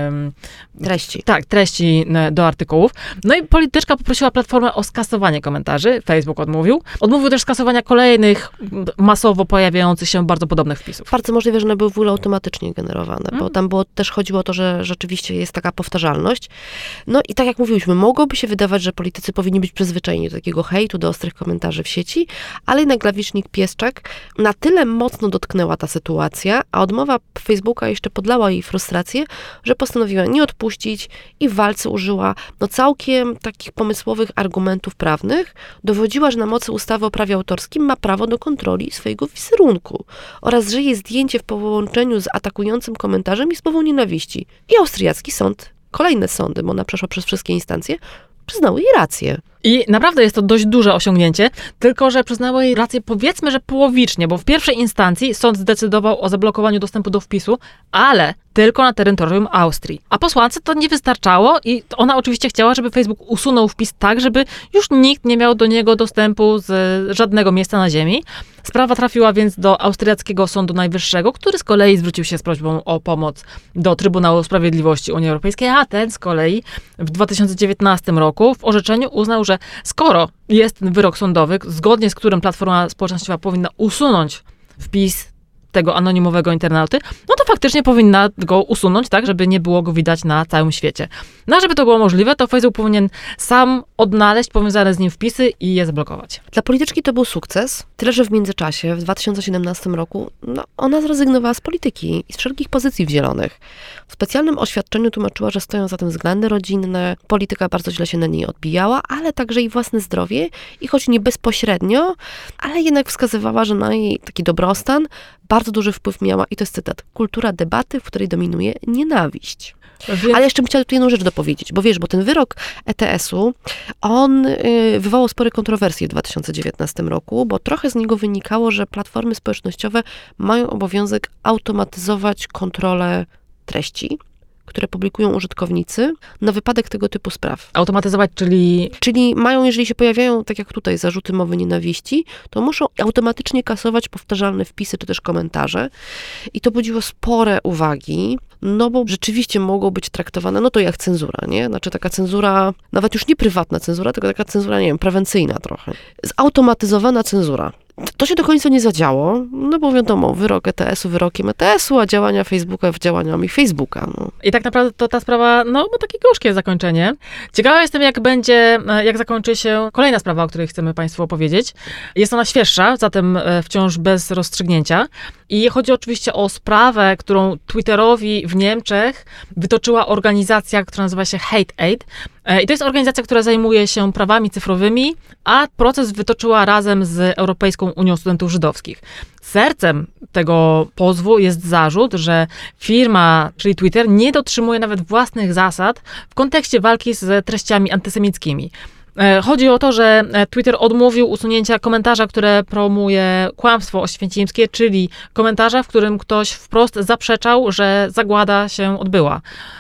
e, Treści. Tak, treści e, do artykułów. No i polityczka poprosiła Platformę o skasowanie komentarzy. Facebook odmówił. Odmówił też skasowania kolejnych masowo pojawiających się bardzo podobnych wpisów. Bardzo możliwe, że one były w ogóle automatycznie generowane, Mm. bo tam było, też chodziło o to, że rzeczywiście jest taka powtarzalność. No i tak jak mówiliśmy, mogłoby się wydawać, że politycy powinni być przyzwyczajeni do takiego hejtu, do ostrych komentarzy w sieci, ale jednak Glawisznik-Pieszczek na tyle mocno dotknęła ta sytuacja, a odmowa Facebooka jeszcze podlała jej frustrację, że postanowiła nie odpuścić i w walce użyła no całkiem takich pomysłowych argumentów prawnych. Dowodziła, że na mocy ustawy o prawie autorskim ma prawo do kontroli swojego wizerunku oraz że jej zdjęcie w połączeniu z atakującym komentarzem jest mową nienawiści. I austriacki sąd, kolejne sądy, bo ona przeszła przez wszystkie instancje, przyznały jej rację. I naprawdę jest to dość duże osiągnięcie, tylko że przyznały jej rację powiedzmy, że połowicznie, bo w pierwszej instancji sąd zdecydował o zablokowaniu dostępu do wpisu, ale tylko na terytorium Austrii. A posłance to nie wystarczało i ona oczywiście chciała, żeby Facebook usunął wpis tak, żeby już nikt nie miał do niego dostępu z żadnego miejsca na ziemi. Sprawa trafiła więc do austriackiego Sądu Najwyższego, który z kolei zwrócił się z prośbą o pomoc do Trybunału Sprawiedliwości Unii Europejskiej, a ten z kolei w dwa tysiące dziewiętnastym roku w orzeczeniu uznał, że skoro jest wyrok sądowy, zgodnie z którym Platforma Społecznościowa powinna usunąć wpis tego anonimowego internauty, no to faktycznie powinna go usunąć, tak, żeby nie było go widać na całym świecie. No a żeby to było możliwe, to Facebook powinien sam odnaleźć powiązane z nim wpisy i je zablokować. Dla polityczki to był sukces, tyle że w międzyczasie, w dwa tysiące siedemnastym roku, no, ona zrezygnowała z polityki i z wszelkich pozycji w Zielonych. W specjalnym oświadczeniu tłumaczyła, że stoją za tym względy rodzinne, polityka bardzo źle się na niej odbijała, ale także i własne zdrowie i choć nie bezpośrednio, ale jednak wskazywała, że na jej taki dobrostan bardzo duży wpływ miała, i to jest cytat, kultura debaty, w której dominuje nienawiść. Więc... Ale jeszcze bym chciała tu jedną rzecz dopowiedzieć, bo wiesz, bo ten wyrok E T S-u, on y, wywołał spore kontrowersje w dwa tysiące dziewiętnastym roku, bo trochę z niego wynikało, że platformy społecznościowe mają obowiązek automatyzować kontrolę treści, które publikują użytkownicy na wypadek tego typu spraw. Automatyzować, czyli... Czyli mają, jeżeli się pojawiają, tak jak tutaj, zarzuty mowy nienawiści, to muszą automatycznie kasować powtarzalne wpisy czy też komentarze. I to budziło spore uwagi, no bo rzeczywiście mogą być traktowane, no to jak cenzura, nie? Znaczy taka cenzura, nawet już nie prywatna cenzura, tylko taka cenzura, nie wiem, prewencyjna trochę. Zautomatyzowana cenzura. To się do końca nie zadziało, no bo wiadomo, wyrok E T S-u wyrokiem E T S-u, a działania Facebooka w działaniami Facebooka. No. I tak naprawdę to ta sprawa, no, ma takie gorzkie zakończenie. Ciekawa jestem, jak będzie, jak zakończy się kolejna sprawa, o której chcemy Państwu opowiedzieć. Jest ona świeższa, zatem wciąż bez rozstrzygnięcia. I chodzi oczywiście o sprawę, którą Twitterowi w Niemczech wytoczyła organizacja, która nazywa się HateAid. I to jest organizacja, która zajmuje się prawami cyfrowymi, a proces wytoczyła razem z Europejską Unią Studentów Żydowskich. Sercem tego pozwu jest zarzut, że firma, czyli Twitter, nie dotrzymuje nawet własnych zasad w kontekście walki z treściami antysemickimi. Chodzi o to, że Twitter odmówił usunięcia komentarza, które promuje kłamstwo oświęcimskie, czyli komentarza, w którym ktoś wprost zaprzeczał, że zagłada się odbyła.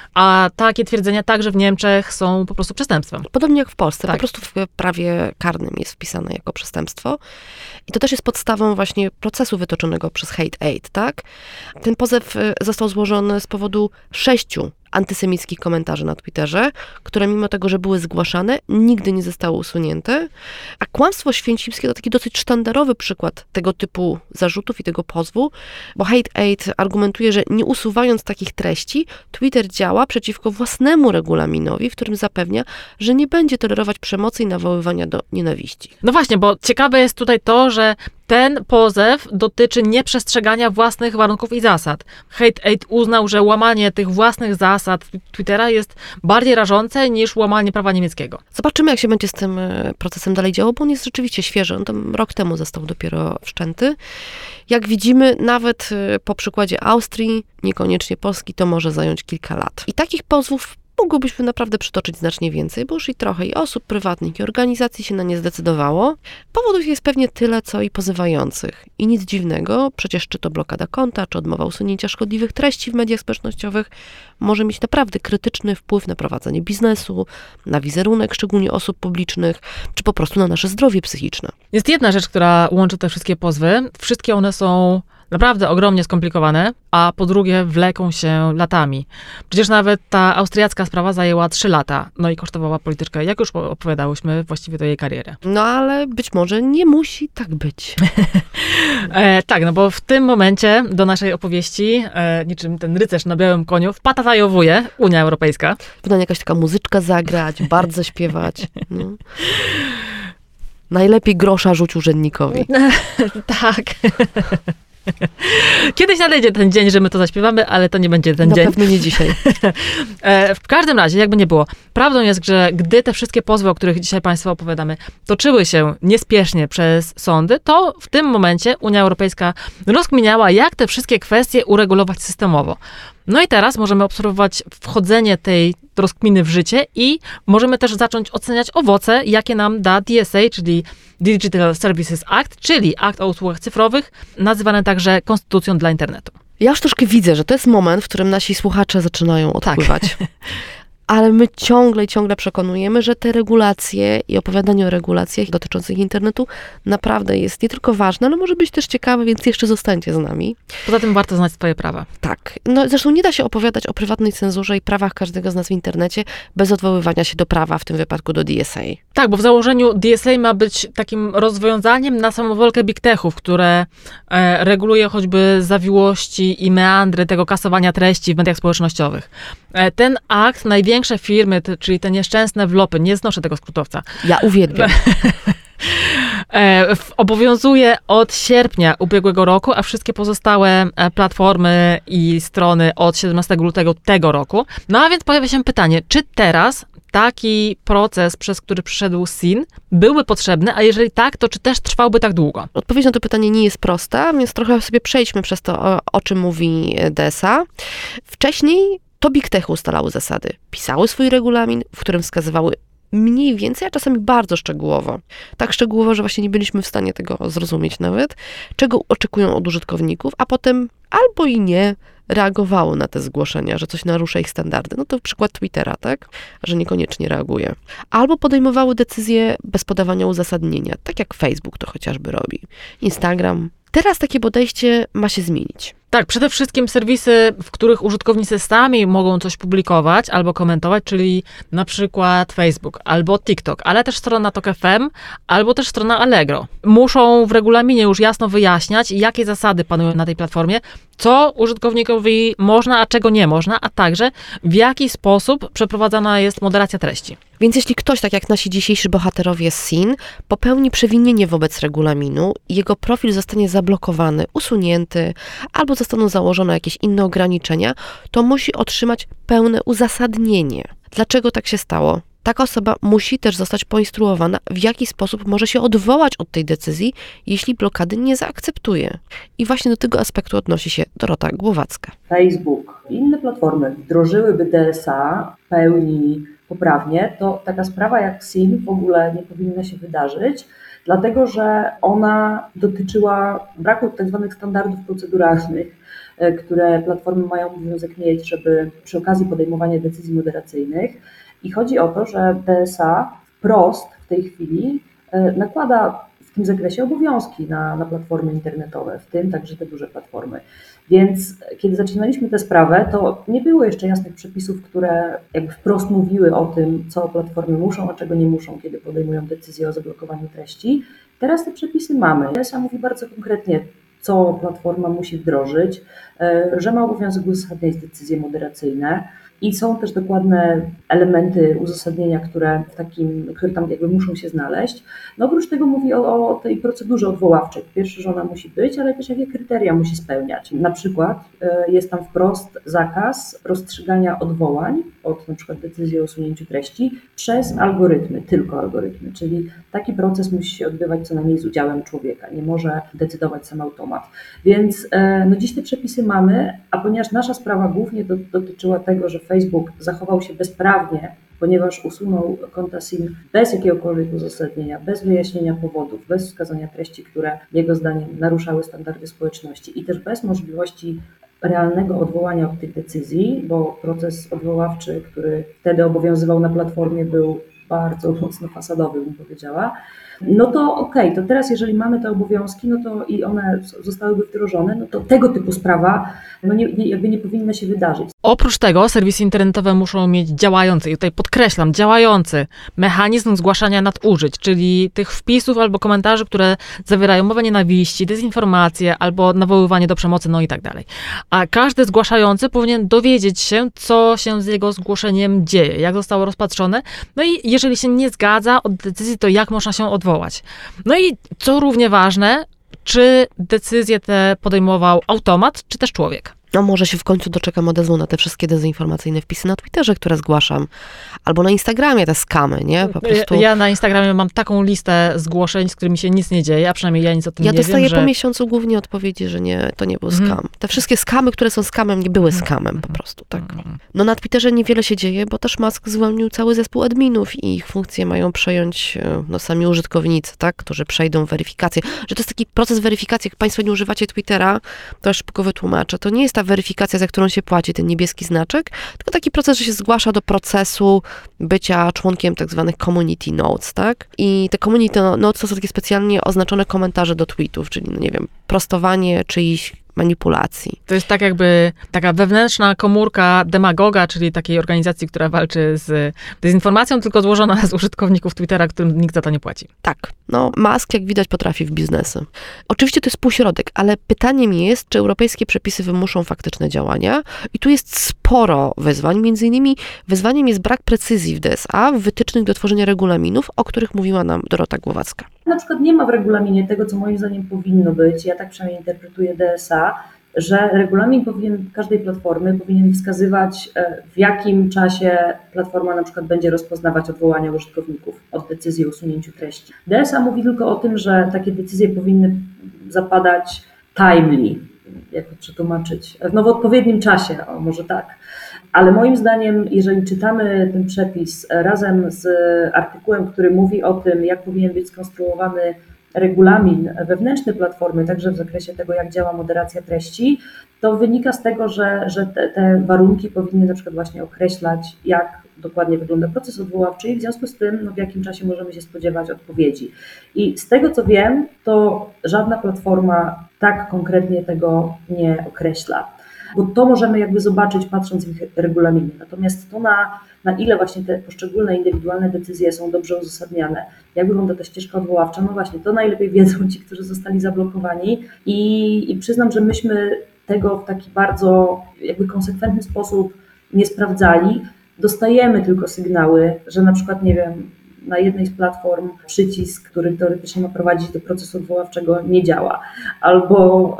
A takie twierdzenia także w Niemczech są po prostu przestępstwem. Podobnie jak w Polsce, tak. Po prostu w prawie karnym jest wpisane jako przestępstwo. I to też jest podstawą właśnie procesu wytoczonego przez HateAid, tak? Ten pozew został złożony z powodu sześciu antysemickich komentarzy na Twitterze, które mimo tego, że były zgłaszane, nigdy nie zostały usunięte. A kłamstwo święcimskie to taki dosyć sztandarowy przykład tego typu zarzutów i tego pozwu, bo HateAid argumentuje, że nie usuwając takich treści, Twitter działa przeciwko własnemu regulaminowi, w którym zapewnia, że nie będzie tolerować przemocy i nawoływania do nienawiści. No właśnie, bo ciekawe jest tutaj to, że ten pozew dotyczy nieprzestrzegania własnych warunków i zasad. HateAid uznał, że łamanie tych własnych zasad Twittera jest bardziej rażące niż łamanie prawa niemieckiego. Zobaczymy, jak się będzie z tym procesem dalej działo, bo on jest rzeczywiście świeży. On tam rok temu został dopiero wszczęty. Jak widzimy, nawet po przykładzie Austrii, niekoniecznie Polski, to może zająć kilka lat. I takich pozwów mogłobyśmy naprawdę przytoczyć znacznie więcej, bo już i trochę i osób prywatnych, i organizacji się na nie zdecydowało. Powodów jest pewnie tyle, co i pozywających. I nic dziwnego, przecież czy to blokada konta, czy odmowa usunięcia szkodliwych treści w mediach społecznościowych może mieć naprawdę krytyczny wpływ na prowadzenie biznesu, na wizerunek, szczególnie osób publicznych, czy po prostu na nasze zdrowie psychiczne. Jest jedna rzecz, która łączy te wszystkie pozwy. Wszystkie one są naprawdę ogromnie skomplikowane, a po drugie wleką się latami. Przecież nawet ta austriacka sprawa zajęła trzy lata, no i kosztowała polityczkę, jak już opowiadałyśmy, właściwie do jej kariery. No ale być może nie musi tak być. e, tak, no bo w tym momencie do naszej opowieści, e, niczym ten rycerz na białym koniu, wpatajowuje Unia Europejska. Powinna jakaś taka muzyczka zagrać, bardzo śpiewać. No. Najlepiej grosza rzuć urzędnikowi. Tak. Kiedyś nadejdzie ten dzień, że my to zaśpiewamy, ale to nie będzie ten Na dzień. Na pewno nie dzisiaj. W każdym razie, jakby nie było, prawdą jest, że gdy te wszystkie pozwy, o których dzisiaj Państwu opowiadamy, toczyły się niespiesznie przez sądy, to w tym momencie Unia Europejska rozkminiała, jak te wszystkie kwestie uregulować systemowo. No i teraz możemy obserwować wchodzenie tej rozkminy w życie i możemy też zacząć oceniać owoce, jakie nam da D S A, czyli Digital Services Act, czyli Akt o usługach cyfrowych, nazywany także Konstytucją dla internetu. Ja już troszkę widzę, że to jest moment, w którym nasi słuchacze zaczynają odpływać. Tak. Ale my ciągle i ciągle przekonujemy, że te regulacje i opowiadanie o regulacjach dotyczących internetu naprawdę jest nie tylko ważne, ale może być też ciekawe, więc jeszcze zostańcie z nami. Poza tym warto znać swoje prawa. Tak. No zresztą nie da się opowiadać o prywatnej cenzurze i prawach każdego z nas w internecie bez odwoływania się do prawa, w tym wypadku do D S A. Tak, bo w założeniu D S A ma być takim rozwiązaniem na samowolkę big techów, które e, reguluje choćby zawiłości i meandry tego kasowania treści w mediach społecznościowych. E, ten akt największy Większe firmy, czyli te nieszczęsne wlopy, nie znoszę tego skrótowca. Ja uwielbiam. Obowiązuje od sierpnia ubiegłego roku, a wszystkie pozostałe platformy i strony od siedemnastego lutego tego roku. No a więc pojawia się pytanie, czy teraz taki proces, przez który przyszedł S I N, byłby potrzebny, a jeżeli tak, to czy też trwałby tak długo? Odpowiedź na to pytanie nie jest prosta, więc trochę sobie przejdźmy przez to, o, o czym mówi D S A. Wcześniej to big techy ustalały zasady. Pisały swój regulamin, w którym wskazywały mniej więcej, a czasami bardzo szczegółowo. Tak szczegółowo, że właśnie nie byliśmy w stanie tego zrozumieć nawet, czego oczekują od użytkowników, a potem albo i nie reagowały na te zgłoszenia, że coś narusza ich standardy. No to przykład Twittera, tak? Że niekoniecznie reaguje. Albo podejmowały decyzje bez podawania uzasadnienia, tak jak Facebook to chociażby robi. Instagram. Teraz takie podejście ma się zmienić. Tak, przede wszystkim serwisy, w których użytkownicy sami mogą coś publikować albo komentować, czyli na przykład Facebook albo TikTok, ale też strona Tok F M albo też strona Allegro. Muszą w regulaminie już jasno wyjaśniać, jakie zasady panują na tej platformie, co użytkownikowi można, a czego nie można, a także w jaki sposób przeprowadzana jest moderacja treści. Więc jeśli ktoś, tak jak nasi dzisiejsi bohaterowie z S I N, popełni przewinienie wobec regulaminu i jego profil zostanie zablokowany, usunięty, albo zostaną założone jakieś inne ograniczenia, to musi otrzymać pełne uzasadnienie. Dlaczego tak się stało? Taka osoba musi też zostać poinstruowana, w jaki sposób może się odwołać od tej decyzji, jeśli blokady nie zaakceptuje. I właśnie do tego aspektu odnosi się Dorota Głowacka. Facebook i inne platformy wdrożyłyby D S A w pełni poprawnie, to taka sprawa jak S I N w ogóle nie powinna się wydarzyć, dlatego że ona dotyczyła braku tak zwanych standardów proceduralnych, które platformy mają obowiązek mieć, żeby przy okazji podejmowania decyzji moderacyjnych. I chodzi o to, że D S A wprost w tej chwili nakłada w tym zakresie obowiązki na, na platformy internetowe, w tym także te duże platformy. Więc kiedy zaczynaliśmy tę sprawę, to nie było jeszcze jasnych przepisów, które jakby wprost mówiły o tym, co platformy muszą, a czego nie muszą, kiedy podejmują decyzję o zablokowaniu treści. Teraz te przepisy mamy. D S A mówi bardzo konkretnie, co platforma musi wdrożyć, że ma obowiązek uzasadniać decyzje moderacyjne i są też dokładne elementy uzasadnienia, które w takim, które tam jakby muszą się znaleźć. No oprócz tego mówi o, o tej procedurze odwoławczej. Pierwsze, że ona musi być, ale też jakie kryteria musi spełniać. Na przykład jest tam wprost zakaz rozstrzygania odwołań od na przykład decyzji o usunięciu treści przez algorytmy, tylko algorytmy, czyli taki proces musi się odbywać co najmniej z udziałem człowieka, nie może decydować sam automat. Więc no dziś te przepisy mamy, a ponieważ nasza sprawa głównie do, dotyczyła tego, że Facebook zachował się bezprawnie, ponieważ usunął konta S I M bez jakiegokolwiek uzasadnienia, bez wyjaśnienia powodów, bez wskazania treści, które jego zdaniem naruszały standardy społeczności i też bez możliwości realnego odwołania od tych decyzji, bo proces odwoławczy, który wtedy obowiązywał na platformie, był bardzo mocno fasadowy, bym powiedziała. No to okej, okay, to teraz jeżeli mamy te obowiązki, no to i one zostałyby wdrożone, no to tego typu sprawa no nie, nie, jakby nie powinna się wydarzyć. Oprócz tego serwisy internetowe muszą mieć działający, i tutaj podkreślam, działający mechanizm zgłaszania nadużyć, czyli tych wpisów albo komentarzy, które zawierają mowę nienawiści, dezinformację albo nawoływanie do przemocy, no i tak dalej. A każdy zgłaszający powinien dowiedzieć się, co się z jego zgłoszeniem dzieje, jak zostało rozpatrzone, no i jeżeli się nie zgadza od decyzji, to jak można się odwołać. No i co równie ważne, czy decyzje te podejmował automat, czy też człowiek? No może się w końcu doczekam odezwu na te wszystkie dezinformacyjne wpisy na Twitterze, które zgłaszam, albo na Instagramie te skamy, nie? Po prostu... Ja na Instagramie mam taką listę zgłoszeń, z którymi się nic nie dzieje, a przynajmniej ja nic o tym ja nie wiem. Ja dostaję że... po miesiącu głównie odpowiedzi, że nie, to nie był skam. Mm. Te wszystkie skamy, które są skamem, nie były skamem po prostu, tak. No na Twitterze niewiele się dzieje, bo też Musk zwolnił cały zespół adminów i ich funkcje mają przejąć no, sami użytkownicy, tak, którzy przejdą weryfikację. Że to jest taki proces weryfikacji, jak państwo nie używacie Twittera, to już szybko wytłumaczę, to nie jest ta weryfikacja, za którą się płaci, ten niebieski znaczek, tylko taki proces, że się zgłasza do procesu bycia członkiem tak zwanych community notes, tak? I te community notes to są takie specjalnie oznaczone komentarze do tweetów, czyli, no nie wiem, prostowanie czyichś manipulacji. To jest tak jakby taka wewnętrzna komórka demagoga, czyli takiej organizacji, która walczy z dezinformacją, tylko złożona z użytkowników Twittera, którym nikt za to nie płaci. Tak. No, Musk, jak widać, potrafi w biznesy. Oczywiście to jest półśrodek, ale pytaniem jest, czy europejskie przepisy wymuszą faktyczne działania. I tu jest sporo wyzwań. Między innymi wyzwaniem jest brak precyzji w D S A, w wytycznych do tworzenia regulaminów, o których mówiła nam Dorota Głowacka. Na przykład nie ma w regulaminie tego, co moim zdaniem powinno być, ja tak przynajmniej interpretuję D S A, że regulamin powinien, każdej platformy powinien wskazywać, w jakim czasie platforma na przykład będzie rozpoznawać odwołania użytkowników od decyzji o usunięciu treści. D S A mówi tylko o tym, że takie decyzje powinny zapadać timely, jak to przetłumaczyć, no w odpowiednim czasie, o może tak. Ale moim zdaniem, jeżeli czytamy ten przepis razem z artykułem, który mówi o tym, jak powinien być skonstruowany regulamin wewnętrzny platformy, także w zakresie tego, jak działa moderacja treści, to wynika z tego, że, że te, te warunki powinny na przykład właśnie określać, jak dokładnie wygląda proces odwoławczy i w związku z tym, no, w jakim czasie możemy się spodziewać odpowiedzi. I z tego, co wiem, to żadna platforma tak konkretnie tego nie określa. Bo to możemy jakby zobaczyć, patrząc w ich regulaminie. Natomiast to, na, na ile właśnie te poszczególne indywidualne decyzje są dobrze uzasadniane, jak wygląda ta ścieżka odwoławcza, no właśnie, to najlepiej wiedzą ci, którzy zostali zablokowani i, i przyznam, że myśmy tego w taki bardzo jakby konsekwentny sposób nie sprawdzali. Dostajemy tylko sygnały, że na przykład, nie wiem, na jednej z platform przycisk, który teoretycznie ma prowadzić do procesu odwoławczego, nie działa. Albo,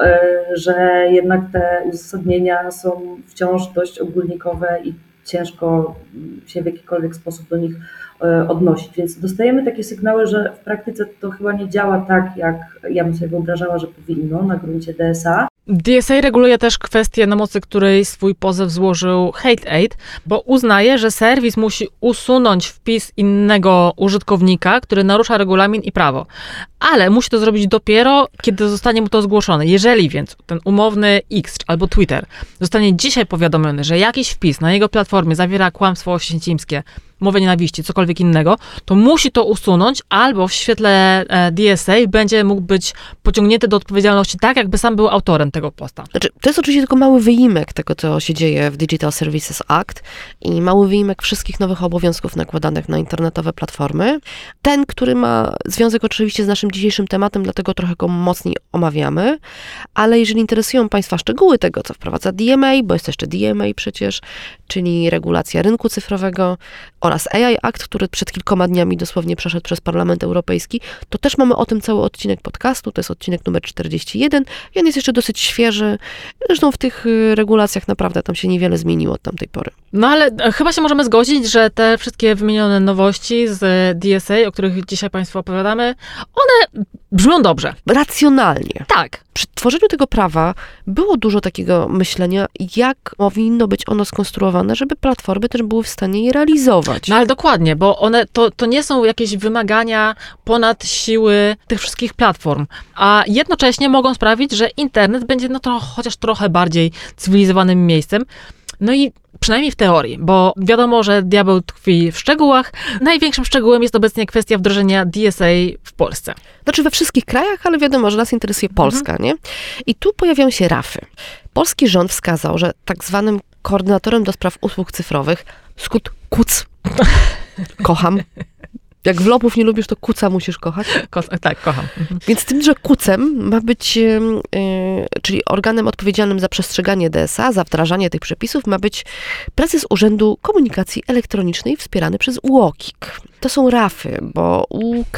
że jednak te uzasadnienia są wciąż dość ogólnikowe i ciężko się w jakikolwiek sposób do nich odnosić. Więc dostajemy takie sygnały, że w praktyce to chyba nie działa tak, jak ja bym sobie wyobrażała, że powinno na gruncie D S A. D S A reguluje też kwestię, na mocy której swój pozew złożył HateAid, bo uznaje, że serwis musi usunąć wpis innego użytkownika, który narusza regulamin i prawo. Ale musi to zrobić dopiero, kiedy zostanie mu to zgłoszone. Jeżeli więc ten umowny X albo Twitter zostanie dzisiaj powiadomiony, że jakiś wpis na jego platformie zawiera kłamstwo oświęcimskie, mowę nienawiści, cokolwiek innego, to musi to usunąć, albo w świetle D S A będzie mógł być pociągnięty do odpowiedzialności tak, jakby sam był autorem tego posta. Znaczy, to jest oczywiście tylko mały wyimek tego, co się dzieje w Digital Services Act i mały wyimek wszystkich nowych obowiązków nakładanych na internetowe platformy. Ten, który ma związek oczywiście z naszym dzisiejszym tematem, dlatego trochę go mocniej omawiamy, ale jeżeli interesują Państwa szczegóły tego, co wprowadza D M A, bo jest jeszcze D M A przecież, czyli regulacja rynku cyfrowego oraz A I Act, który przed kilkoma dniami dosłownie przeszedł przez Parlament Europejski, to też mamy o tym cały odcinek podcastu, to jest odcinek numer czterdzieści jeden i on jest jeszcze dosyć świeży. Zresztą w tych regulacjach naprawdę tam się niewiele zmieniło od tamtej pory. No ale chyba się możemy zgodzić, że te wszystkie wymienione nowości z D S A, o których dzisiaj Państwu opowiadamy, one brzmią dobrze. Racjonalnie. Tak. Przy tworzeniu tego prawa było dużo takiego myślenia, jak powinno być ono skonstruowane, żeby platformy też były w stanie je realizować. No ale dokładnie, bo one to, to nie są jakieś wymagania ponad siły tych wszystkich platform, a jednocześnie mogą sprawić, że internet będzie no to chociaż trochę bardziej cywilizowanym miejscem. No i przynajmniej w teorii, bo wiadomo, że diabeł tkwi w szczegółach. Największym szczegółem jest obecnie kwestia wdrożenia D S A w Polsce. Znaczy we wszystkich krajach, ale wiadomo, że nas interesuje Polska, mhm. nie? I tu pojawiają się rafy. Polski rząd wskazał, że tak zwanym koordynatorem do spraw usług cyfrowych, skrót K U C, kocham. Jak wlopów nie lubisz, to kuca musisz kochać. Ko- tak, kocham. Mhm. Więc tymże kucem ma być, yy, czyli organem odpowiedzialnym za przestrzeganie D S A, za wdrażanie tych przepisów, ma być prezes Urzędu Komunikacji Elektronicznej wspierany przez U O K I K. To są rafy, bo U K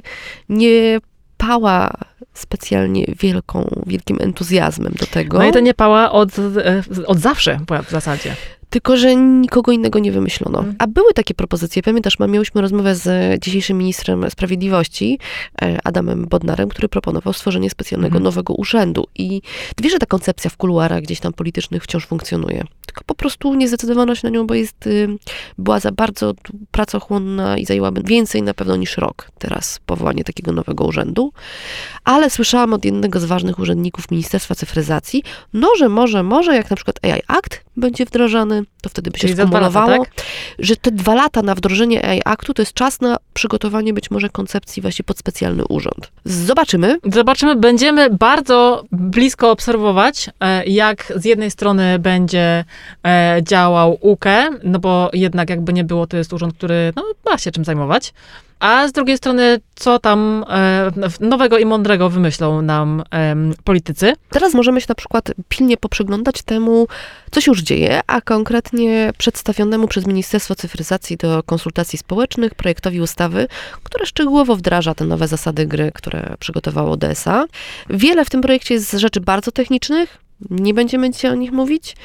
nie pała specjalnie wielką, wielkim entuzjazmem do tego. No i to nie pała od, od zawsze w zasadzie. Tylko że nikogo innego nie wymyślono. A były takie propozycje, pamiętasz, miałyśmy rozmowę z dzisiejszym ministrem sprawiedliwości, Adamem Bodnarem, który proponował stworzenie specjalnego mhm. nowego urzędu. I wiesz, że ta koncepcja w kuluarach gdzieś tam politycznych wciąż funkcjonuje. Tylko po prostu nie zdecydowano się na nią, bo jest, była za bardzo pracochłonna i zajęłaby więcej na pewno niż rok teraz powołanie takiego nowego urzędu. Ale słyszałam od jednego z ważnych urzędników Ministerstwa Cyfryzacji, no, że może, może jak na przykład A I Act będzie wdrażany, to wtedy by się Czyli skumulowało, lata, tak? że te dwa lata na wdrożenie A I Actu to jest czas na przygotowanie być może koncepcji właśnie pod specjalny urząd. Zobaczymy. Zobaczymy. Będziemy bardzo blisko obserwować, jak z jednej strony będzie działał U K E, no bo jednak jakby nie było, to jest urząd, który no, ma się czym zajmować. A z drugiej strony, co tam e, nowego i mądrego wymyślą nam e, politycy? Teraz możemy się na przykład pilnie poprzyglądać temu, co się już dzieje, a konkretnie przedstawionemu przez Ministerstwo Cyfryzacji do konsultacji społecznych projektowi ustawy, które szczegółowo wdraża te nowe zasady gry, które przygotowało D S A. Wiele w tym projekcie jest rzeczy bardzo technicznych, nie będziemy dzisiaj o nich mówić,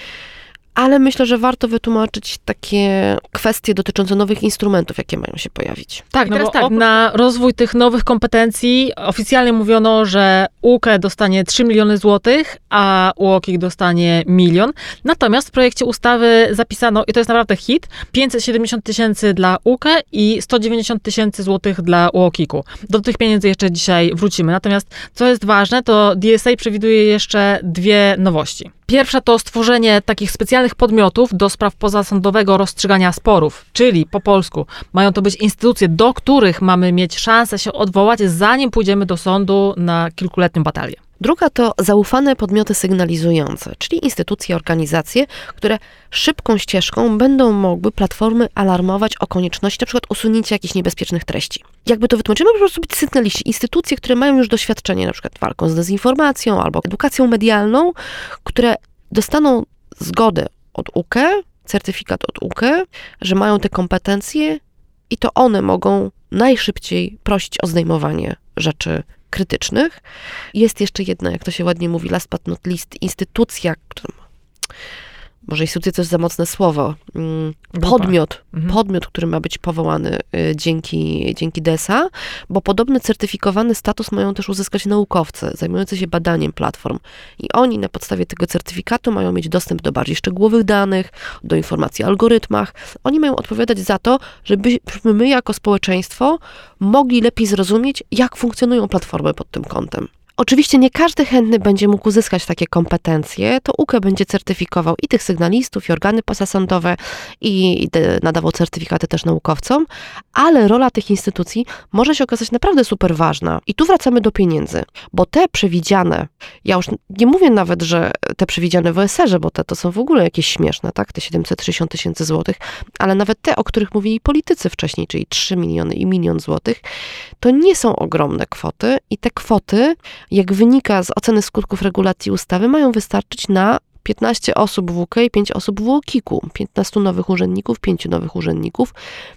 ale myślę, że warto wytłumaczyć takie kwestie dotyczące nowych instrumentów, jakie mają się pojawić. Tak, no teraz bo tak, na rozwój tych nowych kompetencji oficjalnie mówiono, że U K E dostanie trzy miliony złotych, a U O K I K dostanie milion. Natomiast w projekcie ustawy zapisano, i to jest naprawdę hit, pięćset siedemdziesiąt tysięcy dla U K E i sto dziewięćdziesiąt tysięcy złotych dla U O K I K-u. Do tych pieniędzy jeszcze dzisiaj wrócimy. Natomiast co jest ważne, to D S A przewiduje jeszcze dwie nowości. Pierwsza to stworzenie takich specjalnych podmiotów do spraw pozasądowego rozstrzygania sporów, czyli po polsku mają to być instytucje, do których mamy mieć szansę się odwołać, zanim pójdziemy do sądu na kilkuletnią batalię. Druga to zaufane podmioty sygnalizujące, czyli instytucje, organizacje, które szybką ścieżką będą mogły platformy alarmować o konieczności na przykład usunięcia jakichś niebezpiecznych treści. Jakby to wytłumaczymy, po prostu być sygnaliści, instytucje, które mają już doświadczenie na przykład walką z dezinformacją albo edukacją medialną, które dostaną zgodę od U K E, certyfikat od U K E, że mają te kompetencje i to one mogą najszybciej prosić o zdejmowanie rzeczy krytycznych. Jest jeszcze jedna, jak to się ładnie mówi, last but not least, instytucja, która, może instytucja to jest za mocne słowo, podmiot, mhm. podmiot, który ma być powołany dzięki, dzięki D S A, bo podobny certyfikowany status mają też uzyskać naukowcy zajmujący się badaniem platform i oni na podstawie tego certyfikatu mają mieć dostęp do bardziej szczegółowych danych, do informacji o algorytmach. Oni mają odpowiadać za to, żebyśmy my jako społeczeństwo mogli lepiej zrozumieć, jak funkcjonują platformy pod tym kątem. Oczywiście nie każdy chętny będzie mógł uzyskać takie kompetencje. To U K E będzie certyfikował i tych sygnalistów, i organy pozasądowe, i nadawał certyfikaty też naukowcom, ale rola tych instytucji może się okazać naprawdę super ważna. I tu wracamy do pieniędzy, bo te przewidziane, ja już nie mówię nawet, że te przewidziane w O S R-ze, bo te to są w ogóle jakieś śmieszne, tak, te siedemset sześćdziesiąt tysięcy złotych, ale nawet te, o których mówili politycy wcześniej, czyli trzy miliony i milion złotych, to nie są ogromne kwoty i te kwoty, jak wynika z oceny skutków regulacji ustawy, mają wystarczyć na piętnaście osób w U K E i pięć osób w U O K I K-u. piętnastu nowych urzędników, pięciu nowych urzędników.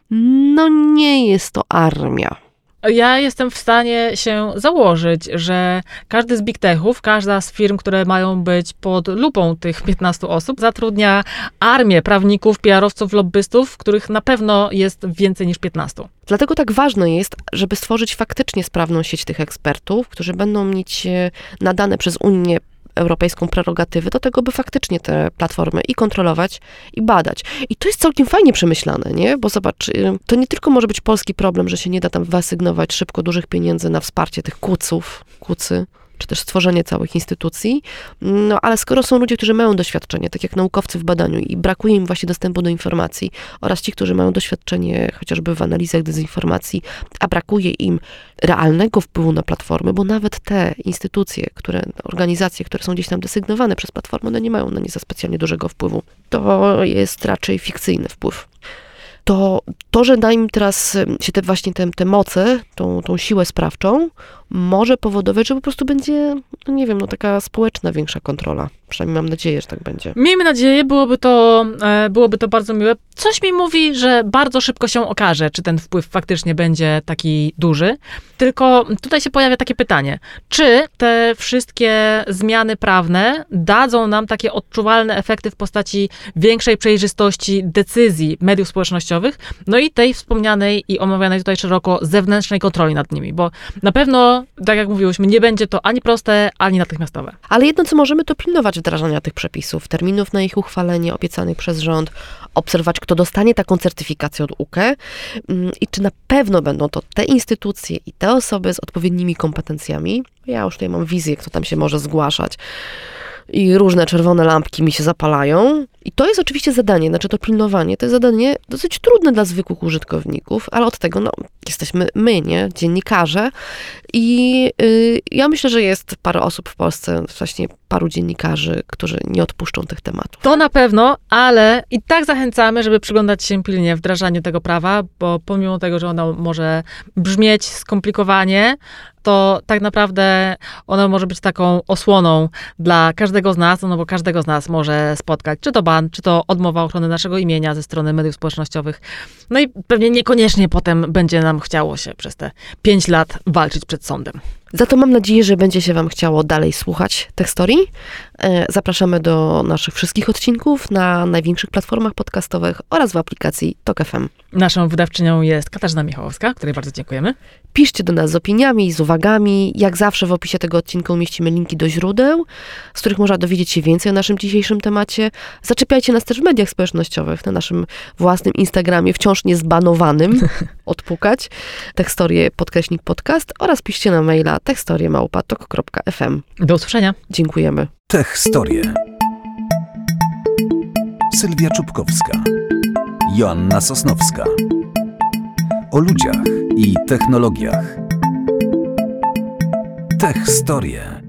No nie jest to armia. Ja jestem w stanie się założyć, że każdy z big techów, każda z firm, które mają być pod lupą tych piętnastu osób, zatrudnia armię prawników, P R-owców, lobbystów, których na pewno jest więcej niż piętnastu. Dlatego tak ważne jest, żeby stworzyć faktycznie sprawną sieć tych ekspertów, którzy będą mieć nadane przez Unię Europejską prerogatywy do tego, by faktycznie te platformy i kontrolować, i badać. I to jest całkiem fajnie przemyślane, nie? Bo zobacz, to nie tylko może być polski problem, że się nie da tam wyasygnować szybko dużych pieniędzy na wsparcie tych kuców, kucy, czy też stworzenie całych instytucji, no ale skoro są ludzie, którzy mają doświadczenie, tak jak naukowcy w badaniu i brakuje im właśnie dostępu do informacji oraz ci, którzy mają doświadczenie chociażby w analizach dezinformacji, a brakuje im realnego wpływu na platformy, bo nawet te instytucje, które, organizacje, które są gdzieś tam desygnowane przez platformy, one nie mają na nie za specjalnie dużego wpływu. To jest raczej fikcyjny wpływ. To, to, że da im teraz się te właśnie te, te moce, tą, tą siłę sprawczą, może powodować, że po prostu będzie, no nie wiem, no taka społeczna większa kontrola. Przynajmniej mam nadzieję, że tak będzie. Miejmy nadzieję, byłoby to, byłoby to bardzo miłe. Coś mi mówi, że bardzo szybko się okaże, czy ten wpływ faktycznie będzie taki duży. Tylko tutaj się pojawia takie pytanie, czy te wszystkie zmiany prawne dadzą nam takie odczuwalne efekty w postaci większej przejrzystości decyzji mediów społecznościowych, no i tej wspomnianej i omawianej tutaj szeroko zewnętrznej kontroli nad nimi, bo na pewno, tak jak mówiłyśmy, nie będzie to ani proste, ani natychmiastowe. Ale jedno, co możemy, to pilnować wdrażania tych przepisów, terminów na ich uchwalenie obiecanych przez rząd, obserwować, kto dostanie taką certyfikację od U K E i czy na pewno będą to te instytucje i te osoby z odpowiednimi kompetencjami. Ja już tutaj mam wizję, kto tam się może zgłaszać. I różne czerwone lampki mi się zapalają. I to jest oczywiście zadanie, znaczy to pilnowanie, to jest zadanie dosyć trudne dla zwykłych użytkowników, ale od tego, no, jesteśmy my, nie, dziennikarze. I yy, ja myślę, że jest parę osób w Polsce, właśnie paru dziennikarzy, którzy nie odpuszczą tych tematów. To na pewno, ale i tak zachęcamy, żeby przyglądać się pilnie wdrażaniu tego prawa, bo pomimo tego, że ono może brzmieć skomplikowanie, to tak naprawdę ono może być taką osłoną dla każdego z nas, no bo każdego z nas może spotkać, czy to ban, czy to odmowa ochrony naszego imienia ze strony mediów społecznościowych. No i pewnie niekoniecznie potem będzie nam chciało się przez te pięć lat walczyć przed sądem. Za to mam nadzieję, że będzie się wam chciało dalej słuchać tych historii. Zapraszamy do naszych wszystkich odcinków na największych platformach podcastowych oraz w aplikacji Tok F M. Naszą wydawczynią jest Katarzyna Michałowska, której bardzo dziękujemy. Piszcie do nas z opiniami, z uwagami. Jak zawsze w opisie tego odcinka umieścimy linki do źródeł, z których można dowiedzieć się więcej o naszym dzisiejszym temacie. Zaczepiajcie nas też w mediach społecznościowych, na naszym własnym Instagramie, wciąż niezbanowanym, odpukać, Techstorie podkreśnik podcast oraz piszcie na maila techstorie małpa tok kropka f m. Do usłyszenia. Dziękujemy. Techstorie. Sylwia Czubkowska. Joanna Sosnowska. O ludziach i technologiach. Techstorie.